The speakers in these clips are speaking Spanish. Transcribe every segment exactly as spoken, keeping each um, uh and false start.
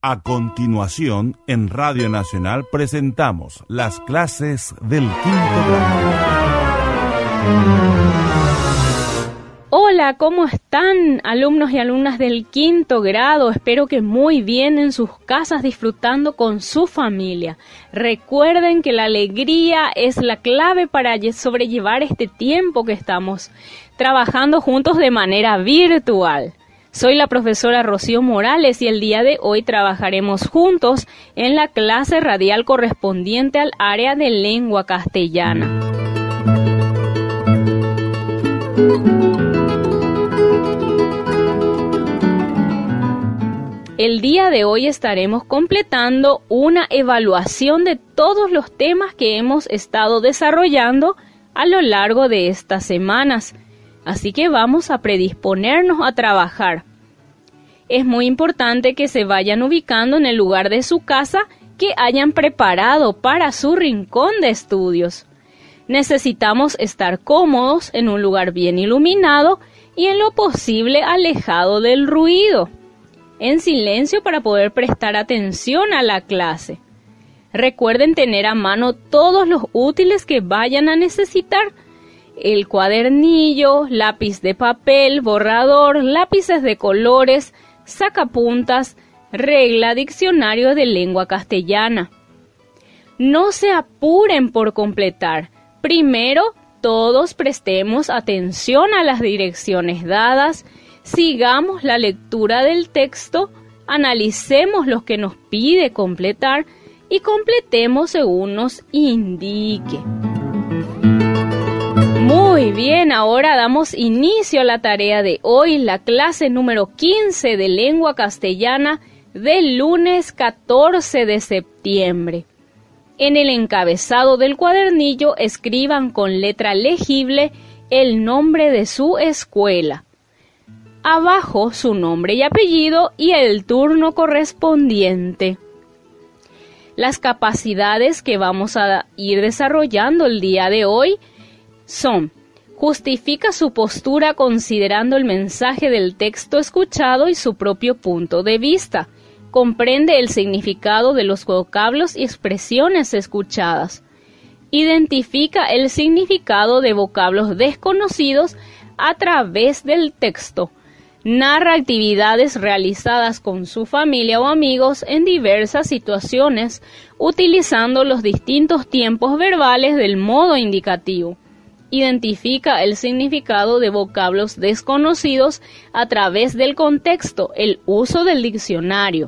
A continuación, en Radio Nacional presentamos las clases del quinto grado. Hola, ¿cómo están, alumnos y alumnas del quinto grado? Espero que muy bien en sus casas disfrutando con su familia. Recuerden que la alegría es la clave para sobrellevar este tiempo que estamos trabajando juntos de manera virtual. Soy la profesora Rocío Morales y el día de hoy trabajaremos juntos en la clase radial correspondiente al área de lengua castellana. El día de hoy estaremos completando una evaluación de todos los temas que hemos estado desarrollando a lo largo de estas semanas. Así que vamos a predisponernos a trabajar. Es muy importante que se vayan ubicando en el lugar de su casa que hayan preparado para su rincón de estudios. Necesitamos estar cómodos en un lugar bien iluminado y en lo posible alejado del ruido, en silencio para poder prestar atención a la clase. Recuerden tener a mano todos los útiles que vayan a necesitar: el cuadernillo, lápiz de papel, borrador, lápices de colores, sacapuntas, regla, diccionario de lengua castellana. No se apuren por completar. Primero, todos prestemos atención a las direcciones dadas, sigamos la lectura del texto, analicemos lo que nos pide completar y completemos según nos indique. Muy bien, ahora damos inicio a la tarea de hoy, la clase número quince de lengua castellana del lunes catorce de septiembre. En el encabezado del cuadernillo escriban con letra legible el nombre de su escuela. Abajo su nombre y apellido y el turno correspondiente. Las capacidades que vamos a ir desarrollando el día de hoy son: justifica su postura considerando el mensaje del texto escuchado y su propio punto de vista. Comprende el significado de los vocablos y expresiones escuchadas. Identifica el significado de vocablos desconocidos a través del texto. Narra actividades realizadas con su familia o amigos en diversas situaciones, utilizando los distintos tiempos verbales del modo indicativo. Identifica el significado de vocablos desconocidos a través del contexto, el uso del diccionario.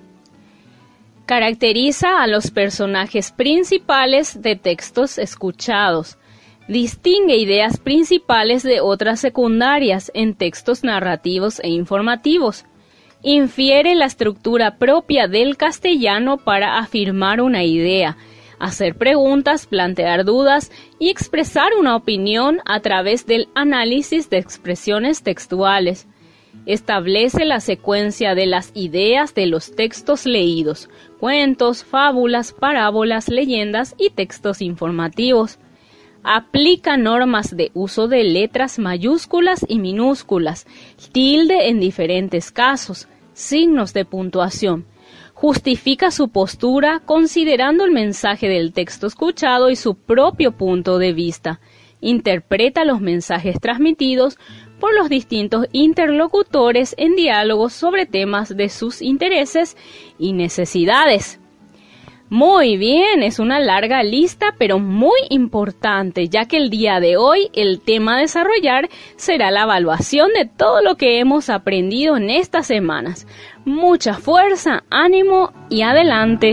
Caracteriza a los personajes principales de textos escuchados. Distingue ideas principales de otras secundarias en textos narrativos e informativos. Infiere la estructura propia del castellano para afirmar una idea, hacer preguntas, plantear dudas y expresar una opinión a través del análisis de expresiones textuales. Establece la secuencia de las ideas de los textos leídos, cuentos, fábulas, parábolas, leyendas y textos informativos. Aplica normas de uso de letras mayúsculas y minúsculas, tilde en diferentes casos, signos de puntuación. Justifica su postura considerando el mensaje del texto escuchado y su propio punto de vista. Interpreta los mensajes transmitidos por los distintos interlocutores en diálogos sobre temas de sus intereses y necesidades. Muy bien, es una larga lista, pero muy importante, ya que el día de hoy el tema a desarrollar será la evaluación de todo lo que hemos aprendido en estas semanas. Mucha fuerza, ánimo y adelante.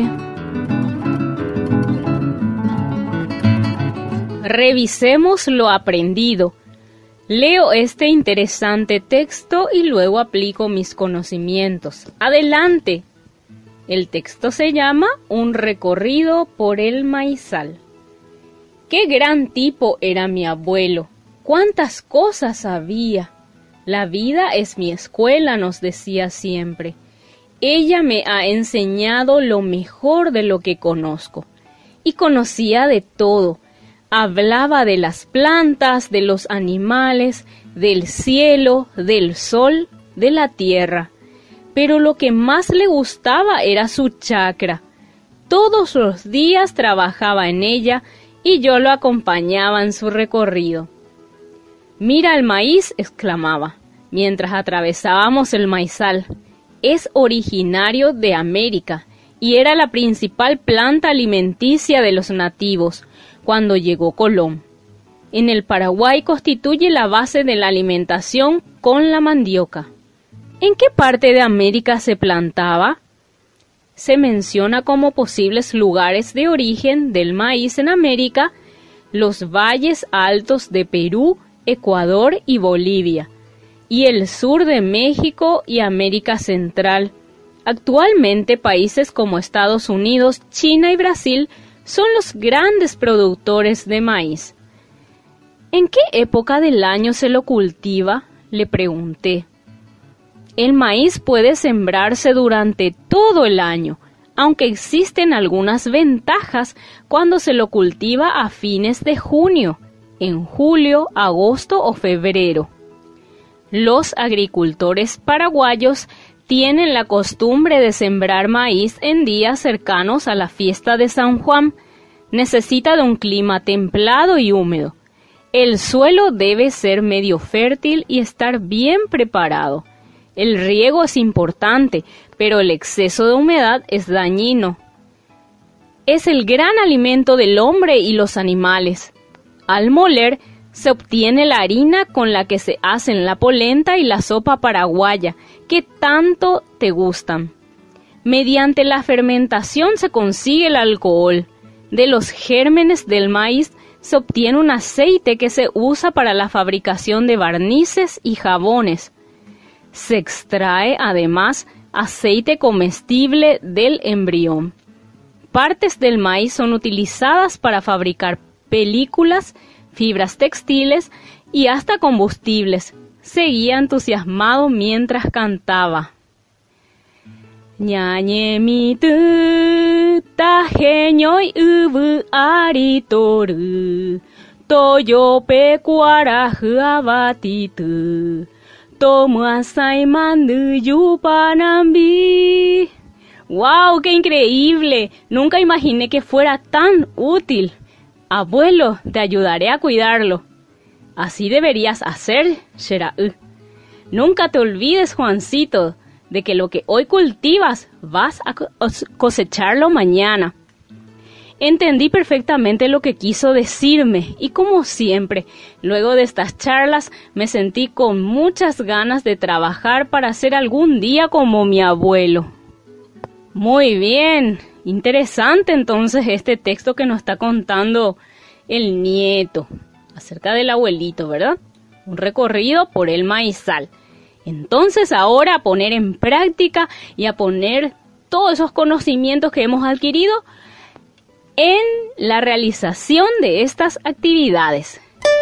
Revisemos lo aprendido. Leo este interesante texto y luego aplico mis conocimientos. ¡Adelante! El texto se llama Un recorrido por el maizal. ¡Qué gran tipo era mi abuelo! ¡Cuántas cosas sabía! La vida es mi escuela, nos decía siempre. Ella me ha enseñado lo mejor de lo que conozco. Y conocía de todo. Hablaba de las plantas, de los animales, del cielo, del sol, de la tierra. pero lo que más le gustaba era su chacra. Todos los días trabajaba en ella y yo lo acompañaba en su recorrido. «Mira el maíz», exclamaba, mientras atravesábamos el maizal. «Es originario de América y era la principal planta alimenticia de los nativos cuando llegó Colón. En el Paraguay constituye la base de la alimentación con la mandioca». ¿En qué parte de América se plantaba? Se menciona como posibles lugares de origen del maíz en América los valles altos de Perú, Ecuador y Bolivia, y el sur de México y América Central. Actualmente países como Estados Unidos, China y Brasil son los grandes productores de maíz. ¿En qué época del año se lo cultiva?, le pregunté. El maíz puede sembrarse durante todo el año, aunque existen algunas ventajas cuando se lo cultiva a fines de junio, en julio, agosto o febrero. Los agricultores paraguayos tienen la costumbre de sembrar maíz en días cercanos a la fiesta de San Juan. Necesita de un clima templado y húmedo. El suelo debe ser medio fértil y estar bien preparado. El riego es importante, pero el exceso de humedad es dañino. Es el gran alimento del hombre y los animales. Al moler, se obtiene la harina con la que se hacen la polenta y la sopa paraguaya, que tanto te gustan. Mediante la fermentación se consigue el alcohol. De los gérmenes del maíz se obtiene un aceite que se usa para la fabricación de barnices y jabones. Se extrae, además, aceite comestible del embrión. Partes del maíz son utilizadas para fabricar películas, fibras textiles y hasta combustibles. Seguía entusiasmado mientras cantaba. Ñañemitu tajeñoy ubu aritoru toyo pecuara huabatitu tomo asai mandu yupanambi. ¡Wow! ¡Qué increíble! Nunca imaginé que fuera tan útil. Abuelo, te ayudaré a cuidarlo. Así deberías hacer, Sheraú. Nunca te olvides, Juancito, de que lo que hoy cultivas vas a cosecharlo mañana. Entendí perfectamente lo que quiso decirme y, como siempre, luego de estas charlas me sentí con muchas ganas de trabajar para ser algún día como mi abuelo. Muy bien, interesante entonces este texto que nos está contando el nieto acerca del abuelito, ¿verdad? Un recorrido por el maizal. Entonces ahora a poner en práctica y a poner todos esos conocimientos que hemos adquirido en la realización de estas actividades.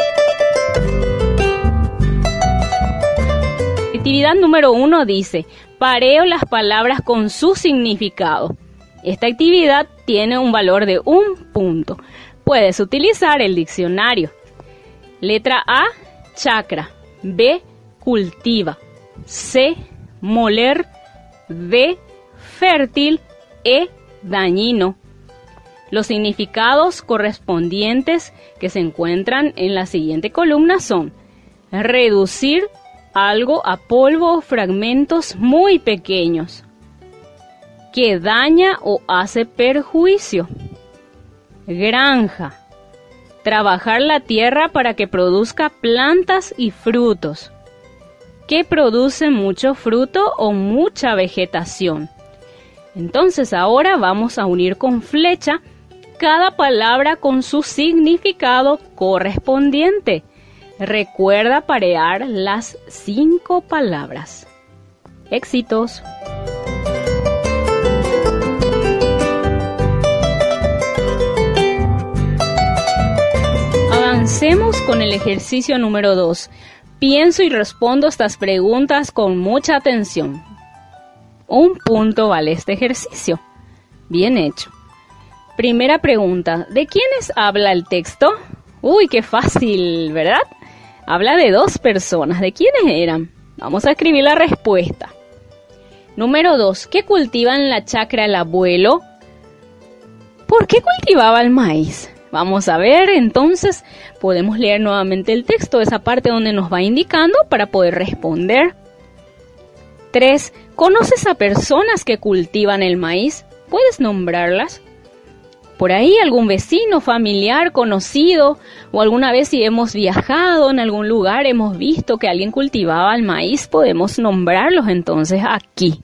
Actividad número uno dice: pareo las palabras con su significado. Esta actividad tiene un valor de un punto. Puedes utilizar el diccionario. Letra A, chacra. B, cultiva. C, moler. D, fértil. E, dañino. Los significados correspondientes que se encuentran en la siguiente columna son: reducir algo a polvo o fragmentos muy pequeños, que daña o hace perjuicio. Granja, trabajar la tierra para que produzca plantas y frutos, que produce mucho fruto o mucha vegetación. Entonces ahora vamos a unir con flecha cada palabra con su significado correspondiente. Recuerda parear las cinco palabras. ¡Éxitos! Avancemos con el ejercicio número dos. Pienso y respondo estas preguntas con mucha atención. Un punto vale este ejercicio. Bien hecho. Primera pregunta: ¿de quiénes habla el texto? Uy, qué fácil, ¿verdad? Habla de dos personas. ¿De quiénes eran? Vamos a escribir la respuesta. Número dos. ¿Qué cultiva en la chacra el abuelo? ¿Por qué cultivaba el maíz? Vamos a ver, entonces podemos leer nuevamente el texto, esa parte donde nos va indicando para poder responder. tres. ¿Conoces a personas que cultivan el maíz? ¿Puedes nombrarlas? Por ahí algún vecino, familiar, conocido, o alguna vez si hemos viajado en algún lugar, hemos visto que alguien cultivaba el maíz, podemos nombrarlos entonces aquí.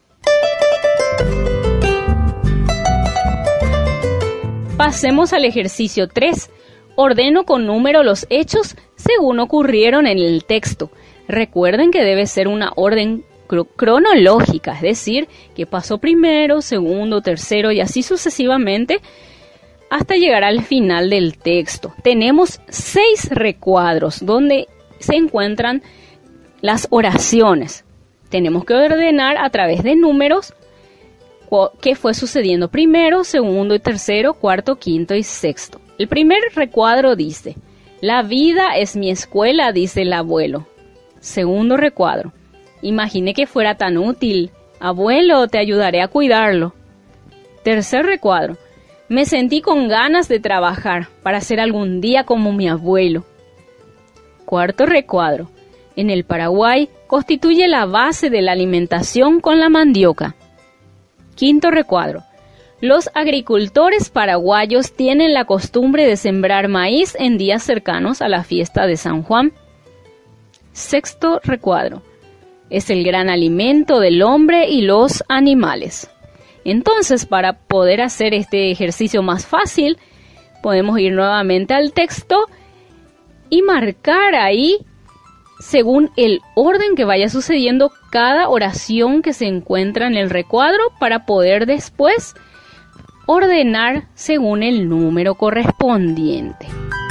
Pasemos al ejercicio tres. Ordeno con número los hechos según ocurrieron en el texto. Recuerden que debe ser una orden cronológica, es decir, que pasó primero, segundo, tercero y así sucesivamente hasta llegar al final del texto. Tenemos seis recuadros donde se encuentran las oraciones. Tenemos que ordenar a través de números qué fue sucediendo primero, segundo y tercero, cuarto, quinto y sexto. El primer recuadro dice: la vida es mi escuela, dice el abuelo. Segundo recuadro: imaginé que fuera tan útil. Abuelo, te ayudaré a cuidarlo. Tercer recuadro: me sentí con ganas de trabajar para ser algún día como mi abuelo. Cuarto recuadro: en el Paraguay constituye la base de la alimentación con la mandioca. Quinto recuadro: los agricultores paraguayos tienen la costumbre de sembrar maíz en días cercanos a la fiesta de San Juan. Sexto recuadro: es el gran alimento del hombre y los animales. Entonces, para poder hacer este ejercicio más fácil, podemos ir nuevamente al texto y marcar ahí, según el orden que vaya sucediendo, cada oración que se encuentra en el recuadro para poder después ordenar según el número correspondiente.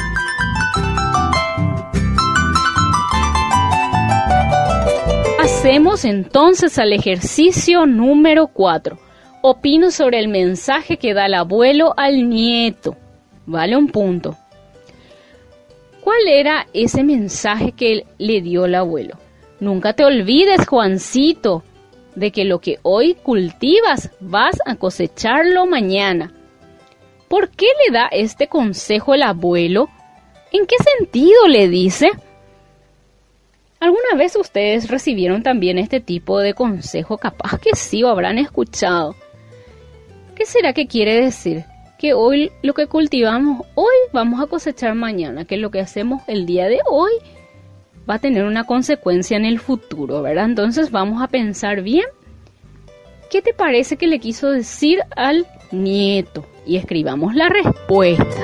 Pasemos entonces al ejercicio número cuatro. Opino sobre el mensaje que da el abuelo al nieto. Vale un punto. ¿Cuál era ese mensaje que le dio el abuelo? Nunca te olvides, Juancito, de que lo que hoy cultivas vas a cosecharlo mañana. ¿Por qué le da este consejo el abuelo? ¿En qué sentido le dice? ¿Alguna vez ustedes recibieron también este tipo de consejo? Capaz que sí, o habrán escuchado. ¿Qué será que quiere decir? Que hoy lo que cultivamos hoy vamos a cosechar mañana, que lo que hacemos el día de hoy va a tener una consecuencia en el futuro, ¿verdad? Entonces vamos a pensar bien. ¿Qué te parece que le quiso decir al nieto? Y escribamos la respuesta.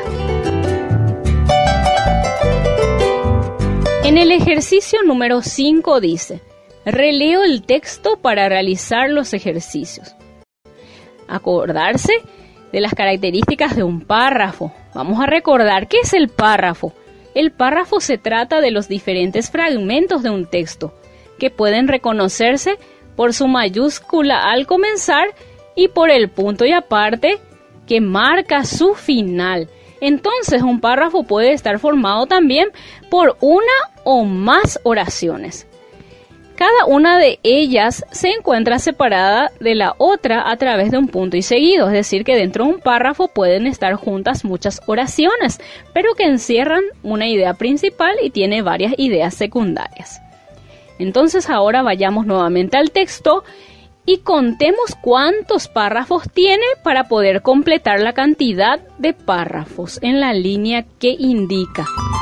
En el ejercicio número cinco dice: releo el texto para realizar los ejercicios. Acordarse de las características de un párrafo. Vamos a recordar, ¿qué es el párrafo? El párrafo se trata de los diferentes fragmentos de un texto, que pueden reconocerse por su mayúscula al comenzar y por el punto y aparte que marca su final. Entonces, un párrafo puede estar formado también por una o más oraciones. Cada una de ellas se encuentra separada de la otra a través de un punto y seguido, es decir, que dentro de un párrafo pueden estar juntas muchas oraciones, pero que encierran una idea principal y tiene varias ideas secundarias. Entonces ahora vayamos nuevamente al texto y contemos cuántos párrafos tiene para poder completar la cantidad de párrafos en la línea que indica.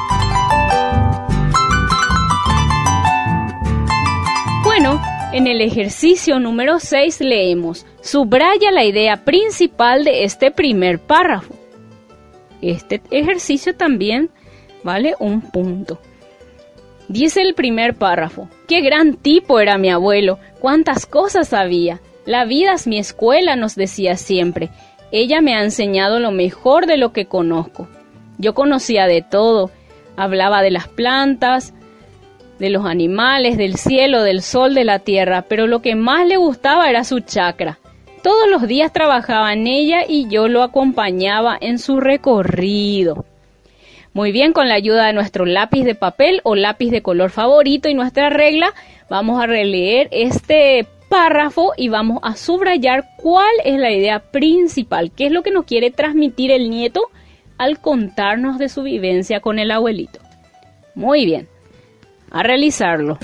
Bueno, en el ejercicio número seis leemos: subraya la idea principal de este primer párrafo. Este ejercicio también vale un punto. Dice el primer párrafo: ¡qué gran tipo era mi abuelo! ¡Cuántas cosas sabía! La vida es mi escuela, nos decía siempre. Ella me ha enseñado lo mejor de lo que conozco. Yo conocía de todo. Hablaba de las plantas, de los animales, del cielo, del sol, de la tierra, pero lo que más le gustaba era su chacra. Todos los días trabajaba en ella y yo lo acompañaba en su recorrido. Muy bien, con la ayuda de nuestro lápiz de papel o lápiz de color favorito y nuestra regla, vamos a releer este párrafo y vamos a subrayar cuál es la idea principal, qué es lo que nos quiere transmitir el nieto al contarnos de su vivencia con el abuelito. Muy bien, a realizarlo.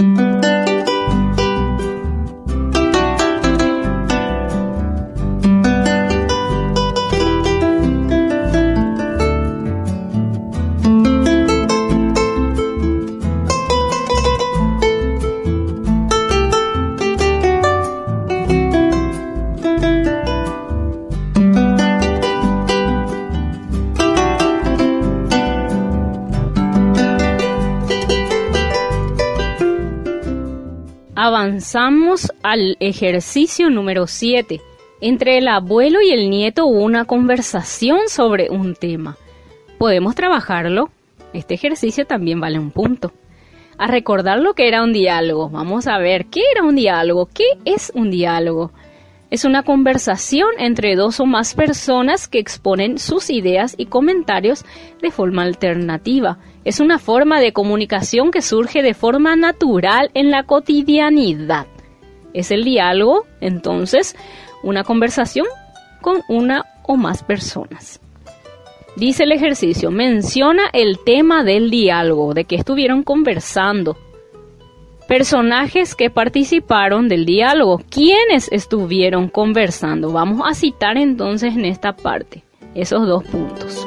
Avanzamos al ejercicio número siete. Entre el abuelo y el nieto hubo una conversación sobre un tema. ¿Podemos trabajarlo? Este ejercicio también vale un punto. A recordar lo que era un diálogo. Vamos a ver, ¿qué era un diálogo? ¿Qué es un diálogo? Es una conversación entre dos o más personas que exponen sus ideas y comentarios de forma alternativa. Es una forma de comunicación que surge de forma natural en la cotidianidad. Es el diálogo, entonces, una conversación con una o más personas. Dice el ejercicio, menciona el tema del diálogo, de que estuvieron conversando. Personajes que participaron del diálogo, ¿quiénes estuvieron conversando? Vamos a citar entonces en esta parte esos dos puntos.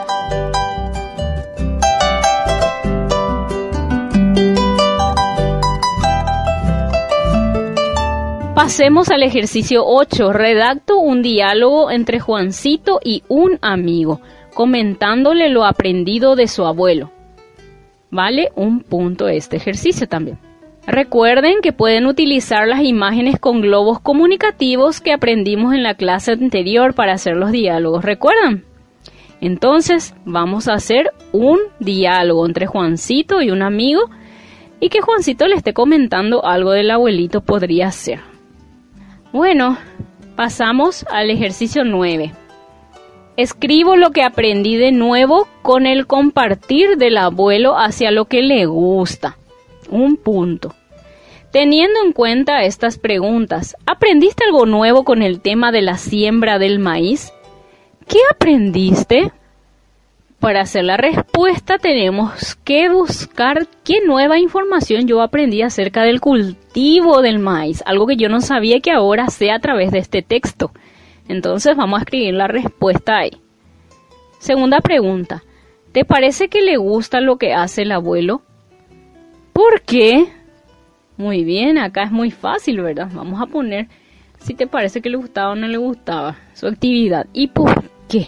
Pasemos al ejercicio ocho. Redacto un diálogo entre Juancito y un amigo, comentándole lo aprendido de su abuelo. Vale un punto este ejercicio también. Recuerden que pueden utilizar las imágenes con globos comunicativos que aprendimos en la clase anterior para hacer los diálogos. ¿Recuerdan? Entonces vamos a hacer un diálogo entre Juancito y un amigo y que Juancito le esté comentando algo del abuelito podría ser. Bueno, pasamos al ejercicio nueve. Escribo lo que aprendí de nuevo con el compartir del abuelo hacia lo que le gusta. Un punto. Teniendo en cuenta estas preguntas, ¿aprendiste algo nuevo con el tema de la siembra del maíz? ¿Qué aprendiste? Para hacer la respuesta tenemos que buscar qué nueva información yo aprendí acerca del cultivo del maíz, algo que yo no sabía que ahora sé a través de este texto. Entonces vamos a escribir la respuesta ahí. Segunda pregunta, ¿te parece que le gusta lo que hace el abuelo? ¿Por qué? Muy bien, acá es muy fácil, ¿verdad? Vamos a poner si te parece que le gustaba o no le gustaba su actividad. ¿Y por qué?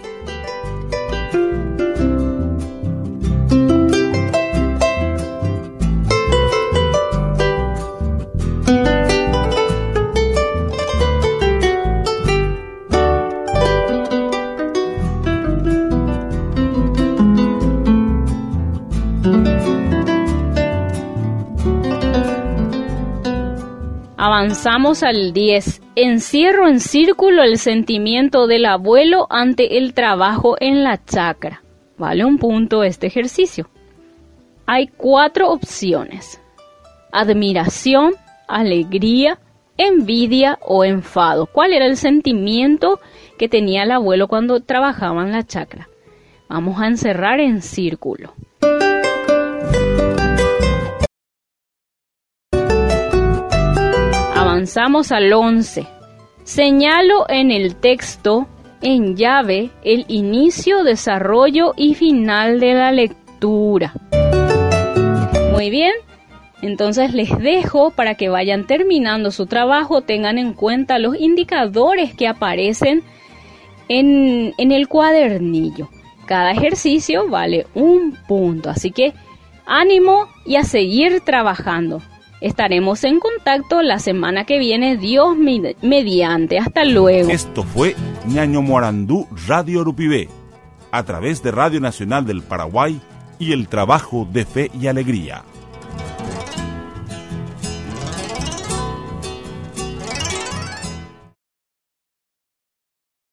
Avanzamos al diez. Encierro en círculo el sentimiento del abuelo ante el trabajo en la chacra. Vale un punto este ejercicio. Hay cuatro opciones: admiración, alegría, envidia o enfado. ¿Cuál era el sentimiento que tenía el abuelo cuando trabajaba en la chacra? Vamos a encerrar en círculo. Avanzamos al once. Señalo en el texto, en llave, el inicio, desarrollo y final de la lectura. Muy bien, entonces les dejo para que vayan terminando su trabajo, tengan en cuenta los indicadores que aparecen en, en el cuadernillo. Cada ejercicio vale un punto, así que ánimo y a seguir trabajando. Estaremos en contacto la semana que viene, Dios mediante. Hasta luego. Esto fue Ñaño Morandú Radio Urupibé, a través de Radio Nacional del Paraguay y el trabajo de fe y alegría.